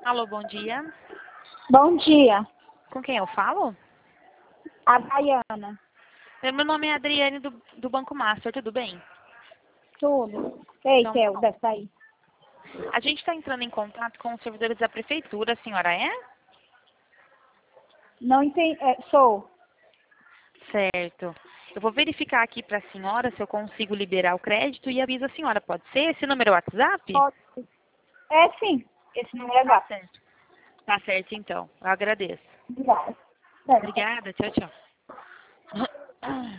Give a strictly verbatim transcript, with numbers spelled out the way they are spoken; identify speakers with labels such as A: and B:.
A: Alô, bom dia.
B: Bom dia,
A: Com quem eu falo?
B: a Baiana.
A: Meu nome é Adriane do, do Banco Master, tudo bem?
B: Tudo. Ei,
A: Então,
B: Theo, deve sair.
A: a gente está entrando em contato com os servidores da prefeitura, a senhora é?
B: Não entendi. É, sou.
A: Certo. Eu vou verificar aqui para a senhora se eu consigo liberar o crédito e aviso a senhora, pode ser? Esse número é o WhatsApp?
B: Pode. É sim. Esse número é
A: Tá
B: gato.
A: certo. Tá certo, então. Eu agradeço.
B: Obrigada. Certo.
A: Obrigada, tchau, tchau.